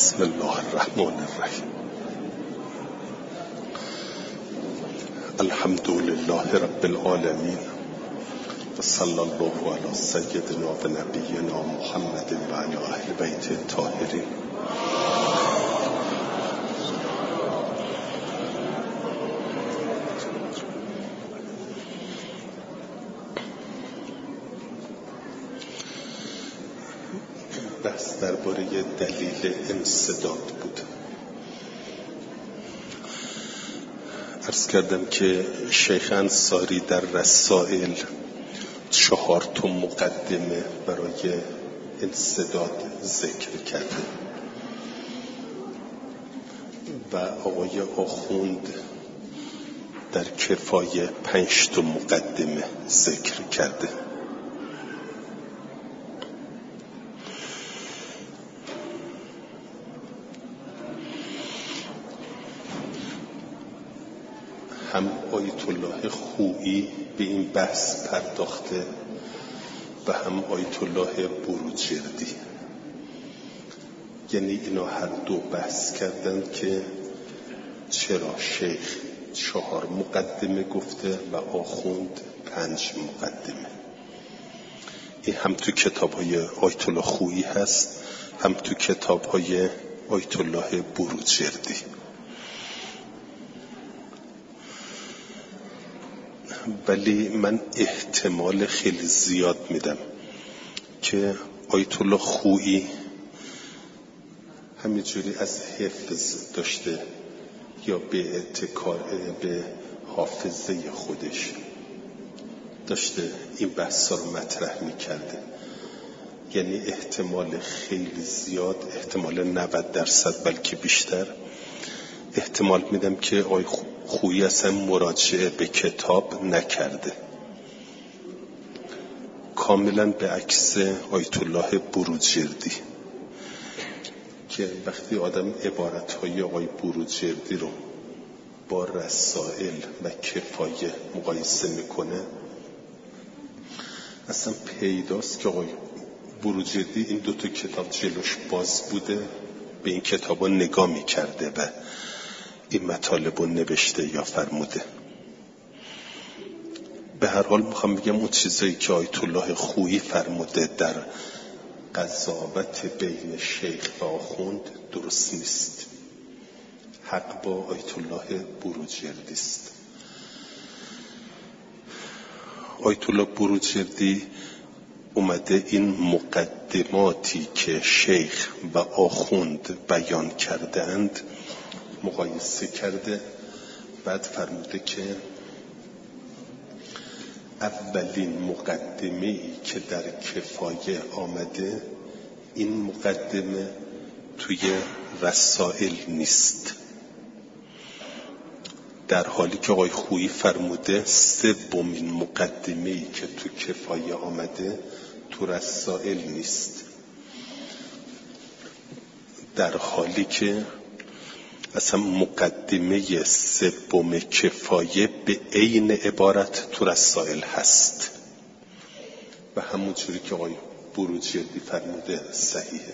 بسم الله الرحمن الرحیم. الحمد لله رب العالمین و صلی الله علی سیدنا و نبینا محمد و علی اهل بیت الطاهرین. بحث درباره دلیل انسداد بود. عرض کردم که شیخ انصاری در رسائل 4 مقدمه برای انسداد ذکر کرده و آقای آخوند در کفایه 5 مقدمه ذکر کرده. هم آیت الله خویی به این بحث پرداخته و هم آیت الله بروجردی، یعنی اینا هر دو بحث کردن که چرا شیخ 4 مقدمه گفته و آخوند 5 مقدمه. این هم تو کتاب‌های آیت الله خویی هست، هم تو کتاب‌های آیت الله بروجردی. ولی من احتمال خیلی زیاد میدم که آیت الله خویی همینجوری از حفظ داشته یا به اتکا به حافظه خودش داشته این بحثا رو مطرح میکرده. یعنی احتمال خیلی زیاد، احتمال 90% بلکه بیشتر، احتمال میدم که آیت خویی اصلا مراجعه به کتاب نکرده، کاملا به عکس آیت الله بروجردی که وقتی آدم عبارتهای آقای بروجردی رو با رسائل و کفایه مقایسه میکنه اصلا پیداست که آقای بروجردی این 2 کتاب جلوش باز بوده، به این کتابا نگاه میکرده و این مطالب رو نوشته یا فرموده. به هر حال میخوام بگم اون چیزایی که آیت الله خویی فرموده در قضاوت بین شیخ و آخوند درست نیست. حق با آیت الله بروجردی است. آیت الله بروجردی اومده این مقدماتی که شیخ و آخوند بیان کردند مقایسه کرده، بعد فرموده که اولین مقدمه‌ای که در کفایه آمده این مقدمه توی رسائل نیست، در حالی که آقای خویی فرموده 3مین مقدمه‌ای که تو کفایه آمده تو رسائل نیست، در حالی که اصلا مقدمه 3 کفایه به عین عبارت تو رسائل هست و همونجوری که آقای بروجردی فرموده صحیحه.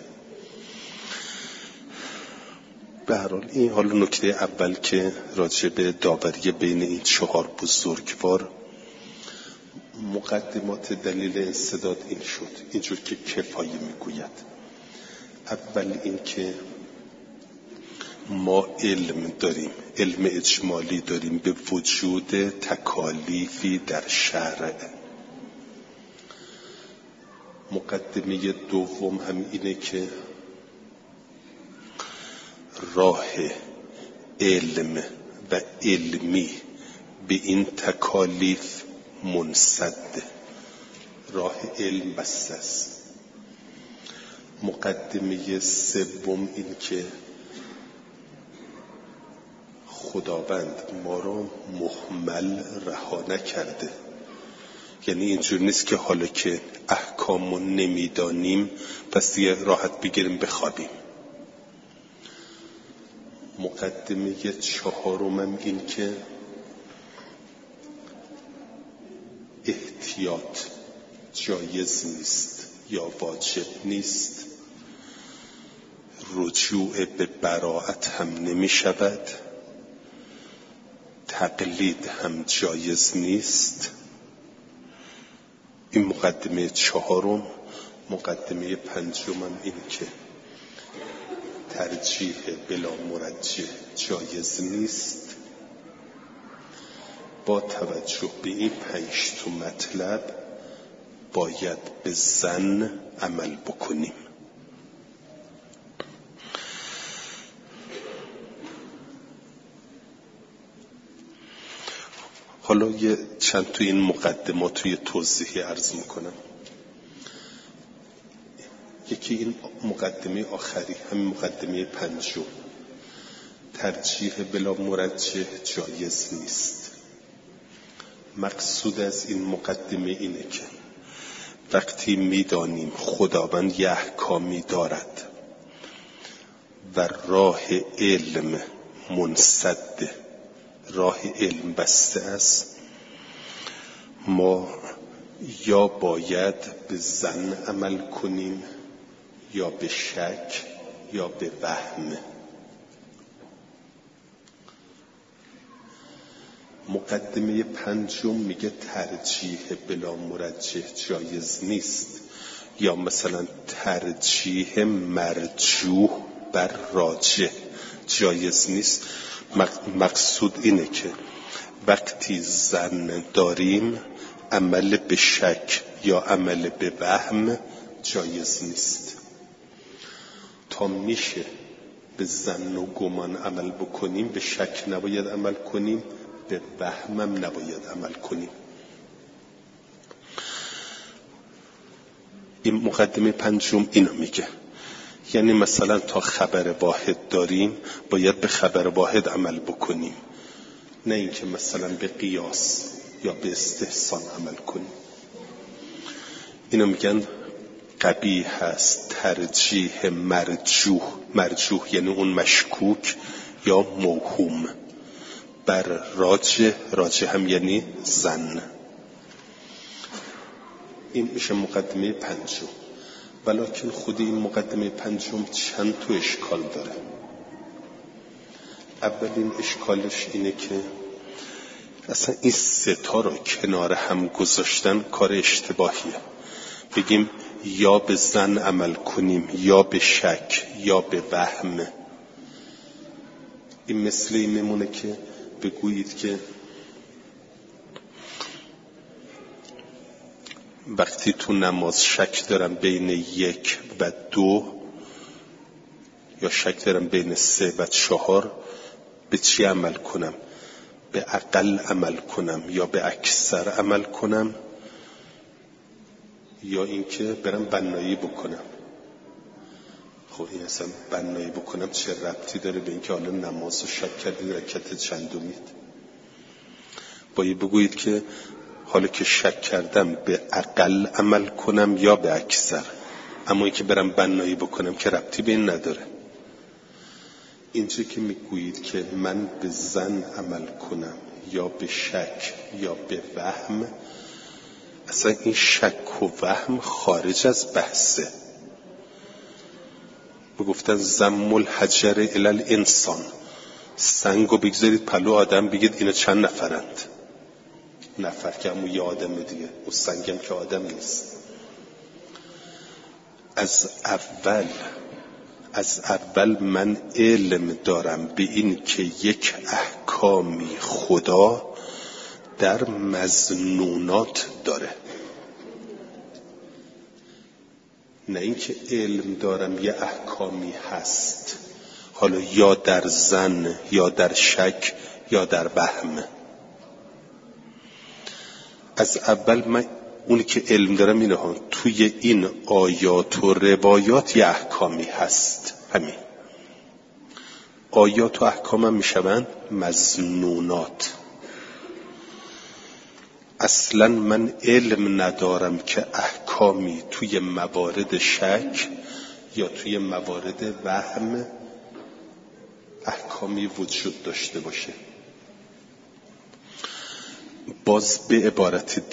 به هر حال این حالا نکته اول که راجع به داوری بین این 4 بزرگوار مقدمات دلیل انسداد این شد، اینجور که کفایه میگوید. اول این که ما علم داریم، علم اجمالی داریم به وجود تکالیفی در شرع. مقدمه دوم هم اینه که راه علم و علمی به این تکالیف منسد، راه علم بسته است. مقدمه 3 این که خداوند ما رو مهمل رها نکرده، یعنی اینجور نیست که حالا که احکامو نمیدانیم پس دیگه راحت بگیریم بخوابیم. مقدمه 4 این که احتیاط جایز نیست یا واجب نیست، رجوع به براءت هم نمی شود، تقلید هم جایز نیست. این مقدمه چهارم. مقدمه پنجم هم اینه که ترجیح بلا مرجح جایز نیست. با توجه به این 5 تا مطلب باید به ظن عمل بکنیم. حالا یه چند تا این مقدمات توی توضیحی عرض میکنم. یکی این مقدمه آخری، همین مقدمه پنجم، ترجیح بلا مرجح جایز نیست. مقصود از این مقدمه اینه که وقتی میدانیم خداوند یه احکامی دارد و راه علم منسد، راه علم بسته است، ما یا باید به ظن عمل کنیم یا به شک یا به وهم. مقدمه پنجم میگه ترجیح بلا مرجح جایز نیست، یا مثلا ترجیح مرجوح بر راجح جایز نیست. مقصود اینه که وقتی ظن داریم عمل به شک یا عمل به وهم جایز نیست. تا میشه به ظن و گمان عمل بکنیم، به شک نباید عمل کنیم، به وهمم نباید عمل کنیم. این مقدمه پنجم اینو میگه. یعنی مثلا تا خبر واحد داریم باید به خبر واحد عمل بکنیم، نه اینکه مثلا به قیاس یا به استحسان عمل کنیم. اینو میگن قبیح هست ترجیح مرجوح یعنی اون مشکوک یا موهوم بر راجح هم یعنی ظن. این میشه مقدمه پنجم. ولیکن خود این مقدمه پنجم چند تا اشکال داره. اولین اشکالش اینه که اصلا این 3 تا رو کنار هم گذاشتن کار اشتباهیه. بگیم یا به ظن عمل کنیم یا به شک یا به وهم. این مثل این میمونه که بگویید که وقتی تو نماز شک دارم بین 1 و 2 یا شک دارم بین 3 و 4، به چی عمل کنم؟ به اقل عمل کنم یا به اکثر عمل کنم یا اینکه برم بنایی بکنم؟ خب این اصلا بنایی بکنم چه ربطی داره به اینکه حالا نماز رو شک کردید رکعت چندمید؟ باید بگویید که حالا که شک کردم به اقل عمل کنم یا به اکثر، اما اینکه برم بنایی بکنم که ربطی به این نداره. اینجا که میگویید که من به ظن عمل کنم یا به شک یا به وهم، اصلا این شک و وهم خارج از بحثه. گفتن ضم الحجر الی الانسان، سنگو بگذارید پلو آدم بگید اینا چند نفرند. نفر که همون یه آدمه دیگه، اون سنگم که آدم نیست. از اول من علم دارم به این که یک احکامی خدا در مظنونات داره، نه اینکه علم دارم یه احکامی هست، حالا یا در ظن یا در شک یا در وهم. از اول من اونی که علم دارم اینه ها، توی این آیات و روایات یه احکامی هست. همین آیات و احکام هم میشوند مظنونات. اصلا من علم ندارم که احکامی توی موارد شک یا توی موارد وهم احکامی وجود داشته باشه. باز به عبارت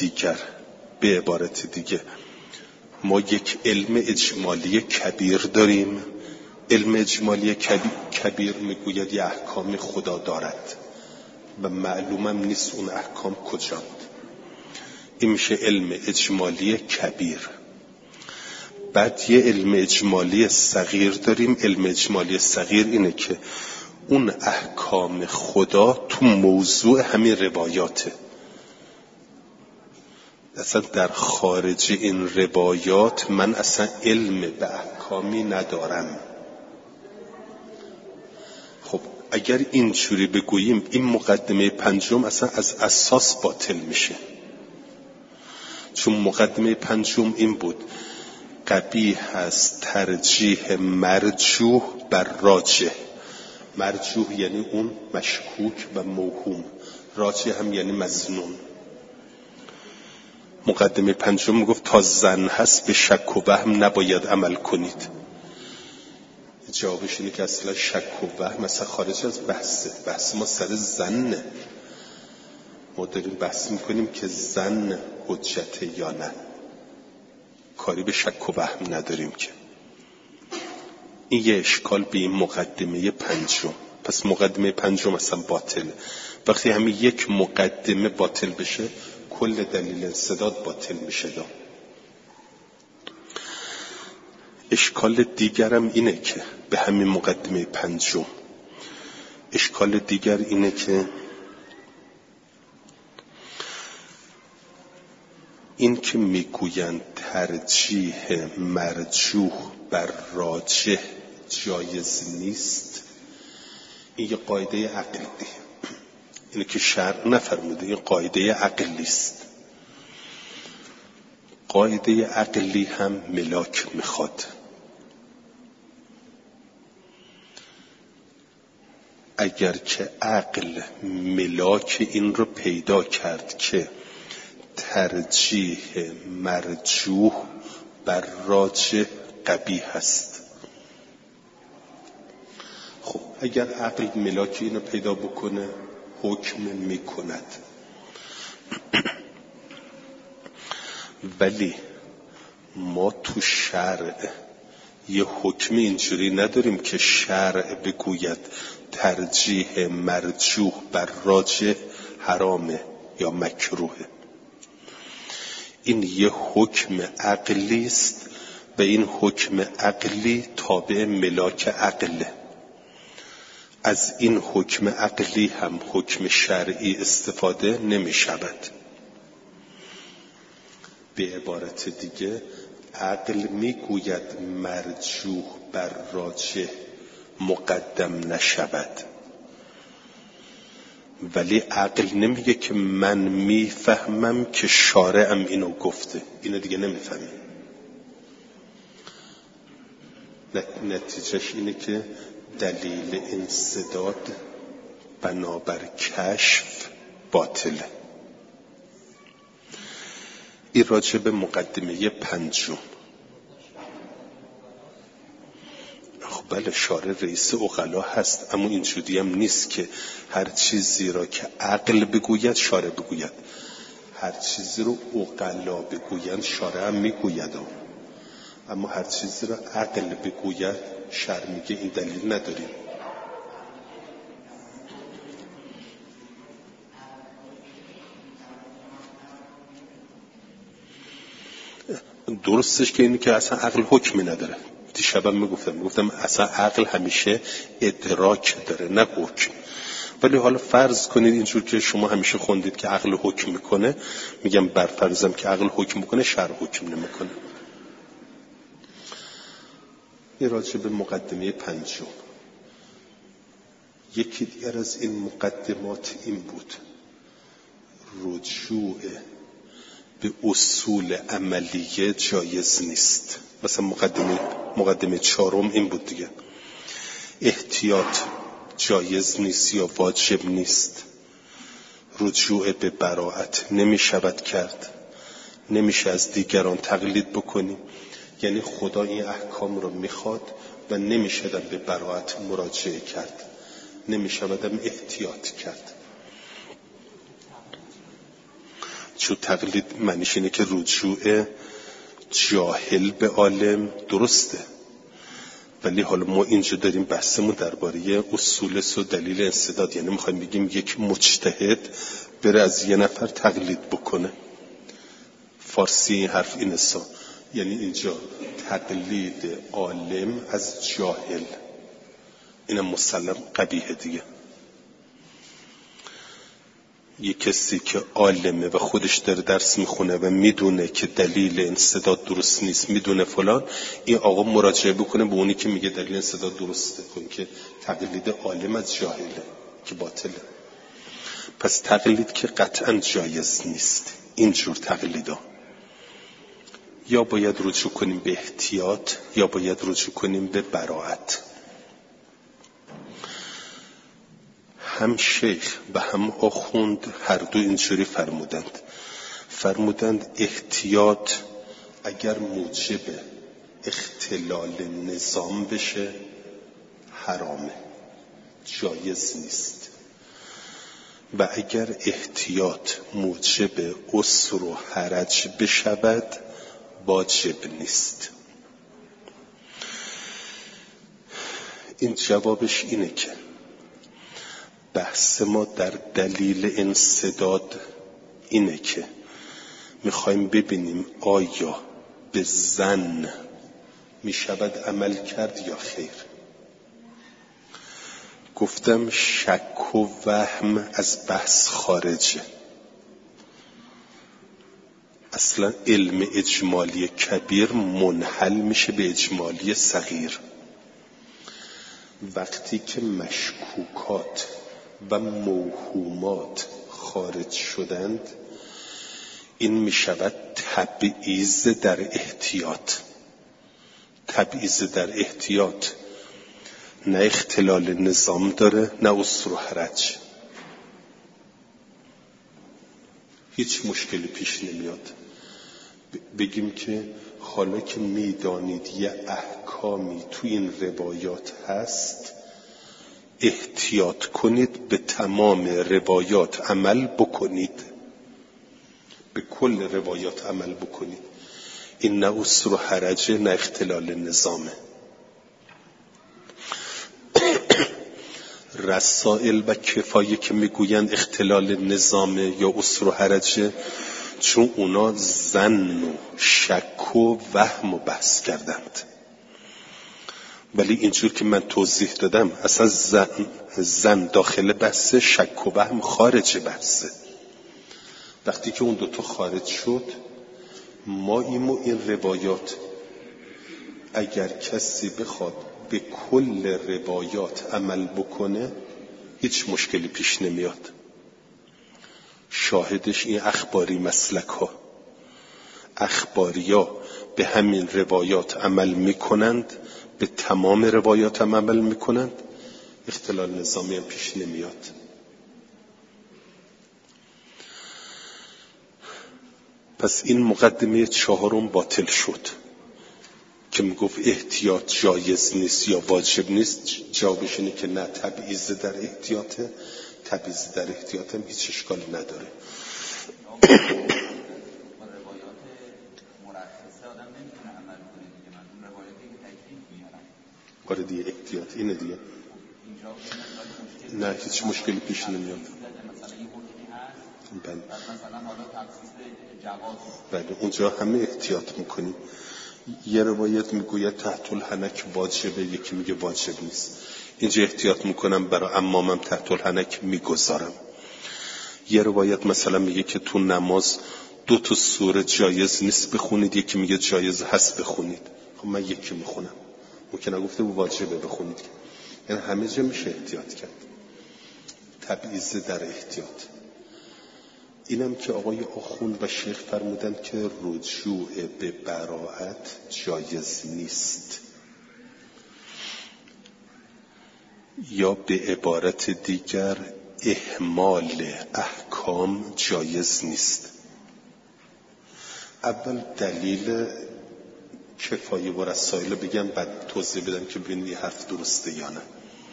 دیگه ما یک علم اجمالی کبیر داریم علم اجمالی کبیر میگوید یه احکام خدا دارد و معلومم نیست اون احکام کجاند. این میشه علم اجمالی کبیر. بعد یه علم اجمالی صغیر داریم. علم اجمالی صغیر اینه که اون احکام خدا تو موضوع همین روایاته، اصلا در خارج این روایات من اصلا علم به احکامی ندارم. خب اگر اینجوری بگوییم این مقدمه پنجم اصلا از اساس باطل میشه، چون مقدمه پنجم این بود قبیح است ترجیح مرجوح بر راجح. مرجوح یعنی اون مشکوک و موهوم، راجح هم یعنی مظنون. مقدمه پنجم میگفت تا ظن هست به شک و وهم نباید عمل کنید. جوابش اینه که اصلا شک و وهم مثلا خارج از بحثه. بحث ما سر ظنه، ما داریم بحث میکنیم که ظن حجته یا نه، کاری به شک و وهم نداریم که. این یه اشکال به این مقدمه پنجم. پس مقدمه پنجم اصلا باطله. وقتی همین یک مقدمه باطل بشه کل دلیل انسداد باطل میشه. اشکال دیگرم اینه که به همین مقدمه پنجم، اشکال دیگر اینه که این که میگویند ترجیح مرجوح بر راجح جایز نیست، این یه قاعده عقلی، اینه که شرع نفرموده، این قاعده عقلی است. قاعده عقلی هم ملاک میخواد. اگر که عقل ملاک این رو پیدا کرد که ترجیح مرجوح بر راجح قبیح است، خب اگر عقل ملاک این رو پیدا بکنه حکم میکند. ولی ما تو شرع یه حکم اینجوری نداریم که شرع بگوید ترجیح مرجوح بر راجح حرامه یا مکروهه. این یه حکم عقلی است و این حکم عقلی تابع ملاک عقله. از این حکم عقلی هم حکم شرعی استفاده نمی شود. به عبارت دیگه عقل می گوید مرجوح بر راجح مقدم نشود، ولی عقل نمیگه که من میفهمم که شارعم اینو گفته. اینو دیگه نمیفهمیم. نتیجهش اینه که دلیل انسداد بنابر کشف باطله. این راجع به مقدمه پنجم. خب بله شارع رئیس عقلا هست، اما اینجوری هم نیست که هر چیزی را که عقل بگوید شارع بگوید، هر چیزی رو عقلا بگویند شارع هم میگوید، اما هر چیزی را عقل بگوید شرع میگه این دلیل نداریم. درستش که اینه که اصلا عقل حکمی نداره. دیشبم میگفتم اصلا عقل همیشه ادراک داره نه حکم. ولی حالا فرض کنید اینجور که شما همیشه خوندید که عقل حکم میکنه، میگم بر فرضم که عقل حکم میکنه شرع حکم نمیکنه. این راجع به مقدمه پنجم. یکی دیگر از این مقدمات این بود رجوع به اصول عملیه جایز نیست. مثلا مقدمه چهارم این بود دیگه، احتیاط جایز نیست یا واجب نیست. رجوع به براءت نمی شود کرد، نمیشه از دیگران تقلید بکنیم. یعنی خدا این احکام رو میخواد و نمیشه به براءت مراجعه کرد، نمیشه احتیاط کرد. چون تقلید معنیش اینه که رجوع جاهل به عالم درسته، ولی حالا ما اینجا داریم بحثمون درباره اصول و دلیل انسداد، یعنی میخوایم بگیم یک مجتهد بره از یه نفر تقلید بکنه. فارسی این حرف اینه، یعنی اینجا تقلید عالم از جاهل، اینم مسلم قبیحه دیگه. یه کسی که عالمه و خودش داره درس میخونه و میدونه که دلیل انسداد درست نیست، میدونه فلان، این آقا مراجعه بکنه به اونی که میگه دلیل انسداد درسته، کنه که تقلید عالم از جاهله که باطله. پس تقلید که قطعا جایز نیست. اینجور تقلیدا یا باید رجوع کنیم به احتیاط یا باید رجوع کنیم به براءت. هم شیخ و هم آخوند هر دو اینجوری فرمودند احتیاط اگر موجب اختلال نظام بشه حرامه، جایز نیست، و اگر احتیاط موجب عسر و حرج بشود واجب نیست. این جوابش اینه که بحث ما در دلیل انسداد اینه که میخوایم ببینیم آیا به ظن میشود عمل کرد یا خیر. گفتم شک و وهم از بحث خارجه. اصلا علم اجمالی کبیر منحل میشه به اجمالی صغیر. وقتی که مشکوکات و موهومات خارج شدند، این میشود تبعیض در احتیاط. تبعیض در احتیاط نه اختلال نظام داره نه عسر و حرج، هیچ مشکلی پیش نمیاد. بگیم که حالا که میدانید یه احکامی تو این روایات هست، احتیاط کنید به تمام روایات عمل بکنید، به کل روایات عمل بکنید. این نه عسر و حرج نه اختلال نظامه. رسائل و کفایه که میگویند اختلال نظامه یا عسر و حرجه، چون اونا ظن و شک و وهم و بحث کردند. ولی اینجور که من توضیح دادم اصلا ظن داخل بحثه، شک و وهم خارج بحثه. وقتی که اون دوتا خارج شد، ما این روایات اگر کسی بخواد به کل روایات عمل بکنه هیچ مشکلی پیش نمیاد. شاهدش این اخباری مسلک ها، اخباری ها به همین روایات عمل میکنند، به تمام روایات هم عمل میکنند، اختلال نظامی هم پیش نمیاد. پس این مقدمه چهارم باطل شد که میگفت احتیاط جایز نیست یا واجب نیست. جوابش اینه که نه، تبعیض در احتیاطه. تبعیض در احتیاط هم هیچ اشکالی نداره. آره دیگه، احتیاط اینه دیگه. نه هیچ مشکلی پیش نمیاد. بله اونجا همه احتیاط میکنیم. یه روایت میگوید تحت الحنک واجبه، یکی میگه واجب نیست. اینجا احتیاط میکنم برای امامم تحت الحنک میگذارم. یه روایت مثلا میگه که تو نماز 2 سوره جایز نیست بخونید، یکی میگه جایز هست بخونید. خب من یکی میخونم، ممکنه گفته واجبه بخونید. یعنی همه جا میشه احتیاط کرد. تبعیض در احتیاط. اینم که آقای آخوند و شیخ فرمودند که رجوع به براءت جایز نیست، یا به عبارت دیگر اهمال احکام جایز نیست. اول دلیل کفایه و رسائل بگم، بعد توضیح بدم که ببینید این حرف درسته یا نه.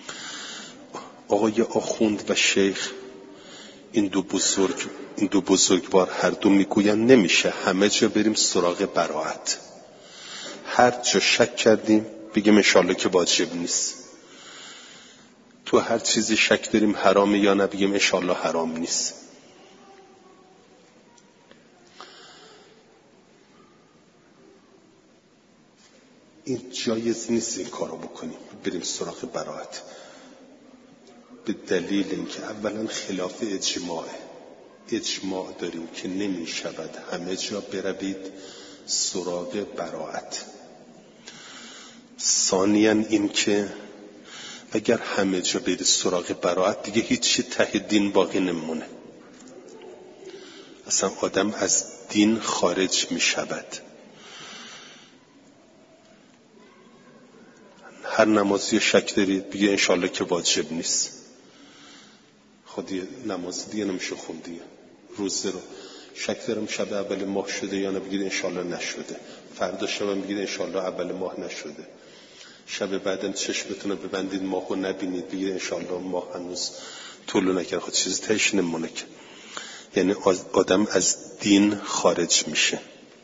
آقای آخوند و شیخ این دو بزرگوار هر دو میگویند نمیشه همه جا بریم سراغ براءت. هر جا شک کردیم بگیم انشالله که واجب نیست. تو هر چیزی شک داریم حرامه یا نه، بگیم انشالله حرام نیست. این جایز نیست این کارو بکنیم. بریم سراغ براءت به دلیل اینکه اولا خلاف اجماع داریم که نمی شود همه جا بروید سراغ براءت. ثانیاً این که اگر همه جا برید سراغ براءت دیگه هیچی ته دین باقی نمونه، اصلا آدم از دین خارج می شود. هر نمازی شک دارید بگه انشالله که واجب نیست. خودی نماز دیگه نمیشه خوند دیگه. روزه رو شک دارم شب اول ماه شده یا نه، بگید انشالله نشده. فردا شبم بگید انشالله اول ماه نشده. شب بعدم چشمتون رو ببندید ماهو نبینید، بگید انشالله ماه هنوز طلوع نکرد. خود چیزی تهش نمونه که یعنی آدم از دین خارج میشه.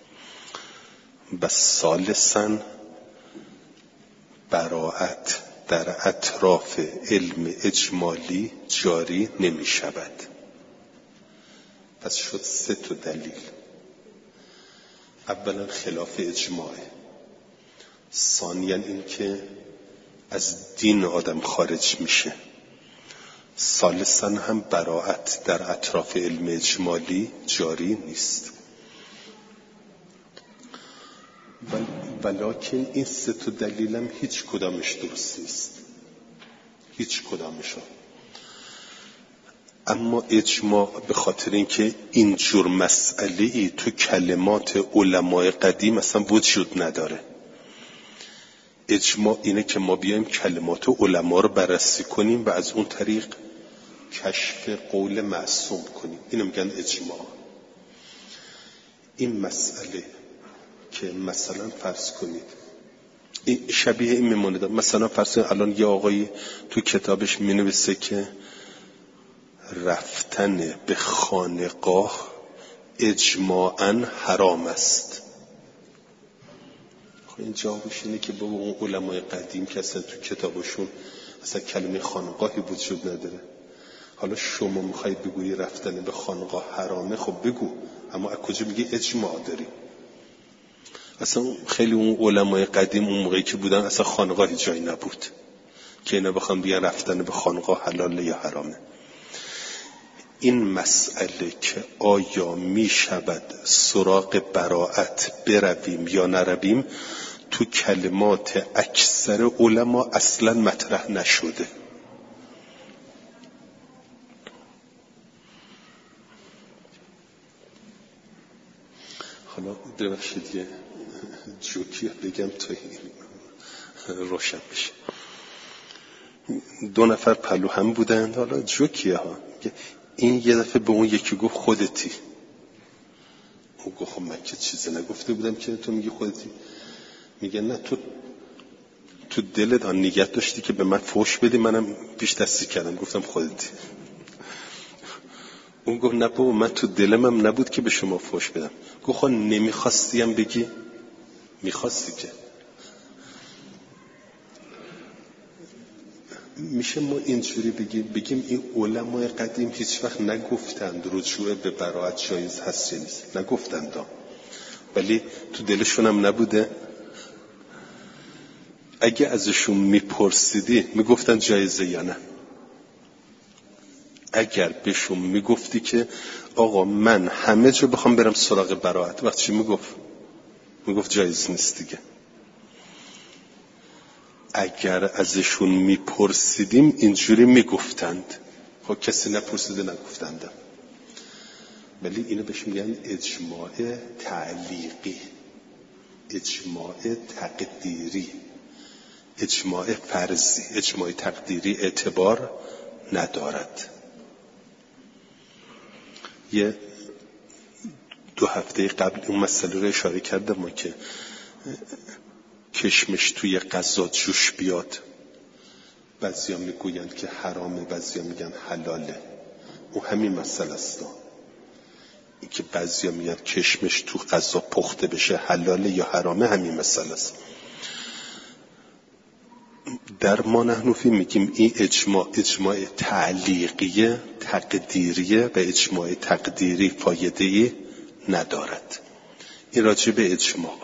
بس ثالثاً براءت در اطراف علم اجمالی جاری نمی شود. پس شد 3 دلیل. اولا خلاف اجماعه، ثانیاً این که از دین آدم خارج میشه، ثالثاً هم براءت در اطراف علم اجمالی جاری نیست. ولیکن این 3 دلیلم هیچ کدامش درست نیست، هیچ کدامشون. اما اجماع به خاطر اینکه اینجور مسئله‌ای تو کلمات علمای قدیم اصلا وجود نداره. اجماع اینه که ما بیایم کلمات علما رو بررسی کنیم و از اون طریق کشف قول معصوم کنیم. اینو میگن اجماع. این مسئله که مثلا فرض کنید این شبیه این میمونه، مثلا فرض کنید الان یه آقایی تو کتابش مینویسه که رفتن به خانقاه اجماعاً حرام است. خب این جوابش اینه که بابا اون علمای قدیم که اصلا تو کتابشون اصلا کلمه خانقاهی وجود نداره. حالا شما میخوای بگویی رفتن به خانقاه حرامه، خب بگو، اما از کجا میگی اجماع داری؟ اصلا خیلی اون علمای قدیم اون موقعی که بودن اصلا خانقاهی جایی نبود که اینا بخوام بیان رفتن به خانقاه حلاله یا حرامه. این مسئله که آیا می شود سراغ براءت برویم یا نرویم تو کلمات اکثر علما اصلا مطرح نشده. حالا ببخشید یه جوکی بگم تا روشن بشه. 2 نفر پلو هم بودند، حالا جوکیه ها. این یه دفعه به اون یکی گفت خودتی. اون گفت خب من که چیزی نگفته بودم که تو میگی خودتی. میگه نه تو دلت آن نیت داشتی که به من فحش بدی، منم پیش دستی کردم گفتم خودتی. اون گفت نه بابا من تو دلم نبود که به شما فحش بدم. گفت خب نمیخواستیم بگی؟ میخواستی که. میشه ما اینجوری بگیم این علمای قدیم هیچ وقت نگفتند رجوع به براءت جایز هست یا نیست؟ نگفتند، ولی تو دلشون هم نبوده. اگه ازشون میپرسیدی میگفتن جایزه یا نه؟ اگر بهشون میگفتی که آقا من همه جا بخوام برم سراغ براءت، وقت چی میگفت جایز نیست دیگه. اگر ازشون میپرسیدیم اینجوری میگفتند. خب کسی نپرسیده نگفتند. ولی اینو بهش میگن اجماع تعلیقی، اجماع تقدیری، اجماع فرضی. اجماع تقدیری اعتبار ندارد. 2 هفته قبل اون مسئله رو اشاره کردم ما که کشمش توی غذا جوش بیاد، بعضیا میگویند که حرامه، بعضیا میگن حلاله. اون همین مسئله است. این که بعضیا میگن کشمش تو غذا پخته بشه حلاله یا حرامه، همین مسئله است. در ما نحن فی میگیم این اجماع تعلیقیه، تقدیریه و اجماع تقدیری فایده‌ای ندارد. این راجع به اجماع.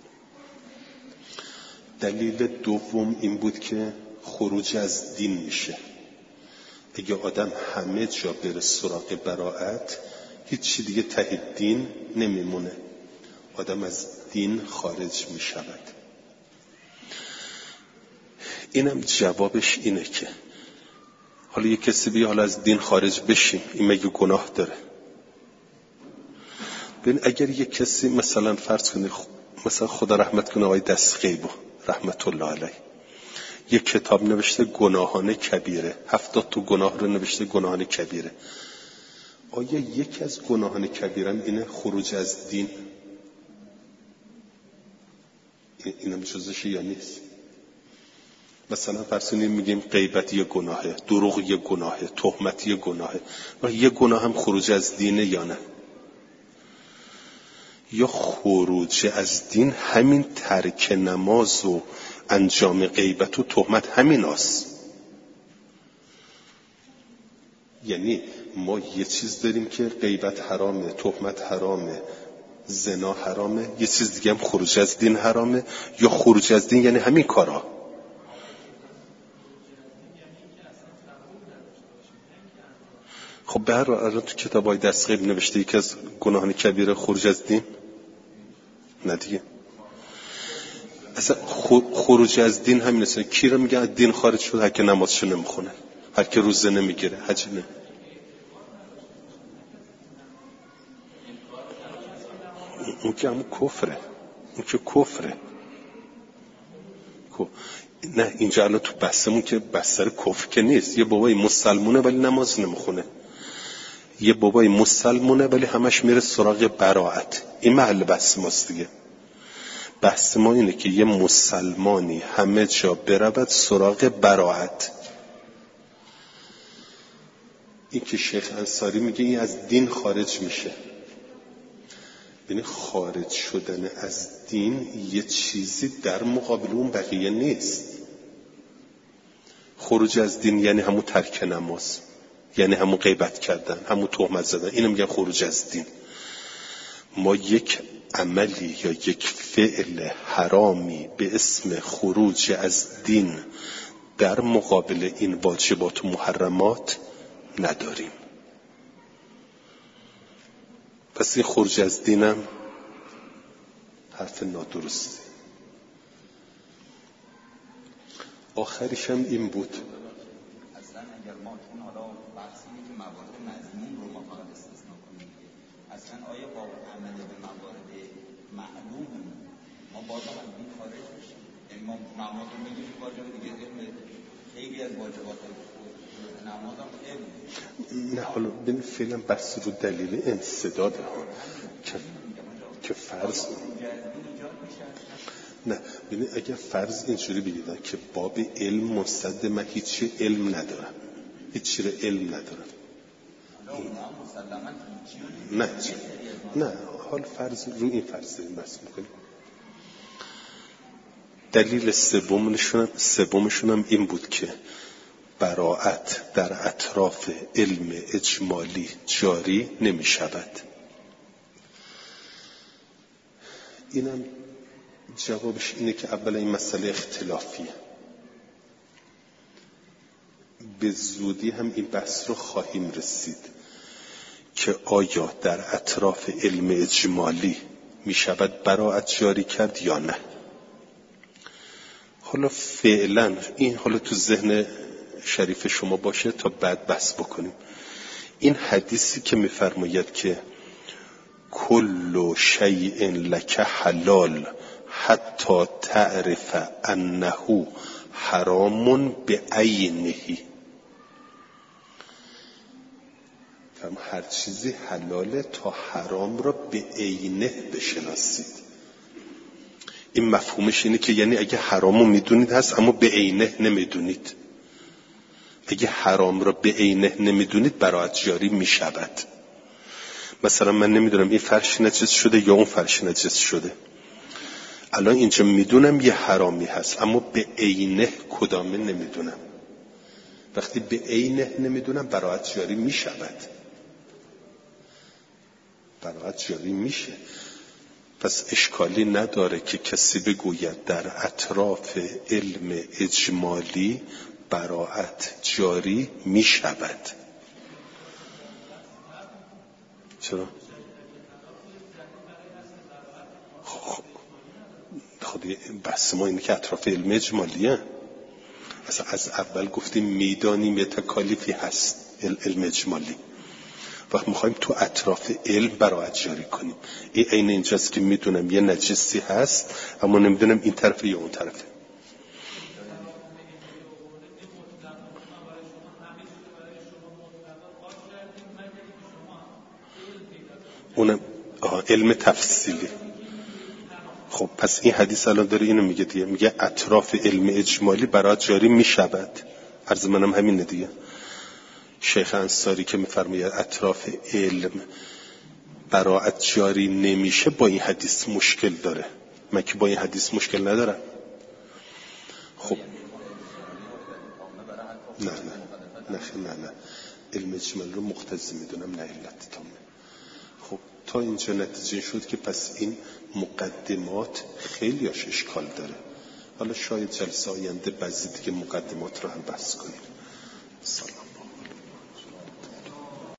دلیل دوم این بود که خروج از دین میشه. اگه آدم همه جا بره سراغ براءت، هیچ چی دیگه ته دین نمیمونه، آدم از دین خارج میشود. اینم جوابش اینه که حالا یک کسی بگه حالا از دین خارج بشیم، این مگه گناه داره؟ ببین اگر یک کسی مثلا فرض کنه، مثلا خدا رحمت کنه آقای دستغیبو رحمت الله علیه، یک کتاب نوشته گناهان کبیره، 70 تا گناه رو نوشته گناهان کبیره. آیا یکی از گناهان کبیره اینه خروج از دین؟ اینم جزشه یا نیست؟ مثلا فرض کنیم میگیم غیبت یه گناهه، دروغ یه گناهه، تهمت یه گناهه، و یه گناه هم خروج از دینه یا نه؟ یا خروج از دین همین ترک نماز و انجام غیبت و تهمت همین است. یعنی ما یه چیز داریم که غیبت حرامه، تهمت حرامه، زنا حرامه، یه چیز دیگه هم خروج از دین حرامه. یا خروج از دین یعنی همین کارا. خب به هر حال تو کتابای دستغیب نوشته یکی از گناهان کبیره خروج از دین؟ نه دیگه. اصلا خروج از دین همین است. کی رو میگه از دین خارج شد؟ هر که نمازشو نمیخونه، هر که روزه نمیگیره، حج نه. اون که همون کفره، اون که کفره. نه اینجا الان تو بحثمون که بستر کفر که نیست. یه بابای مسلمونه ولی نماز نمیخونه، یه بابای مسلمونه ولی همش میره سراغ براءت. این محل بحث ماست دیگه. بحث ما اینه که یه مسلمانی همه جا برود سراغ براءت. این که شیخ انصاری میگه این از دین خارج میشه. یعنی خارج شدن از دین یه چیزی در مقابل اون بقیه نیست. خروج از دین یعنی همون ترک نماز، یعنی همون غیبت کردن، همون تهمت زدن. اینو میگن خروج از دین. ما یک عملی یا یک فعل حرامی به اسم خروج از دین در مقابل این واجبات و محرمات نداریم. پس این خروج از دینم حرف نادرستی. آخریش هم این بود. اصلا اگر ما چون حالا بحثی که موارد مضمون رو ما فقط استثناء کنیم، اصلا آیا با عمل به موارد معلوم ما باز هم از این خارج میشیم؟ یعنی ما نماز رو میگیم واجب دیگه، خیلی از واجبات نماز هم خیلی نه. حالا ببین فعلا بحث رو دلیل انسداده ها که فرض نه. ببین اگر فرض اینجوری بگیرن که باب علم مستد، من هیچی علم ندارم، هیچی رو علم ندارم، نه حال فرض رو این فرض داریم بس میکنیم. دلیل سومشون هم این بود که براءت در اطراف علم اجمالی جاری نمی شود. اینم جوابش اینه که اولا این مسئله اختلافیه. به زودی هم این بحث رو خواهیم رسید که آیا در اطراف علم اجمالی می شود براءت جاری کرد یا نه. حالا فعلا این حالا تو ذهن شریف شما باشه تا بعد بحث بکنیم. این حدیثی که می‌فرماید که کل شیء لک حلال حتی تعرف انه حرام بعینه، هر چیزی حلاله تا حرام را به عینه بشناسید. این مفهومش اینه که یعنی اگه حرامو میدونید هست اما به عینه نمیدونید. اگه حرام را به عینه نمیدونید براءت جاری میشود. مثلا من نمیدونم این فرش نجس شده یا اون فرش نجس شده. الان اینجا میدونم یه حرامی هست، اما به عینه کدامه نمیدونم. وقتی به عینه نمیدونم براءت جاری میشود، براءت جاری میشه. پس اشکالی نداره که کسی بگوید در اطراف علم اجمالی براءت جاری میشود. چرا؟ خود بحث ما اینه که اطراف علم اجمالیه. اصلا از اول گفتیم میدانیم یه تکالیفی هست علم اجمالی، وقت میخوایم تو اطراف علم براءت جاری کنیم. این عین اینجاست که میدونم یه نجسی هست اما نمیدونم این طرف یا اون طرفه. اونم علم تفصیلی. خب پس این حدیث الان داره اینو میگه دیگه، میگه اطراف علم اجمالی براءت جاری میشود. عرض منم همینه دیگه. شیخ انصاری که میفرماید اطراف علم براءت جاری نمیشه، با این حدیث مشکل داره. من که با این حدیث مشکل ندارم. خب نه علم اجمالی رو مقتضی میدونم، نه علت تامه. خب تا اینجا نتیجه شد که پس این مقدمات خیلیاش اشکال داره. حالا شاید جلسه آینده بعضی دیگه مقدمات رو هم بحث کنیم. سلام.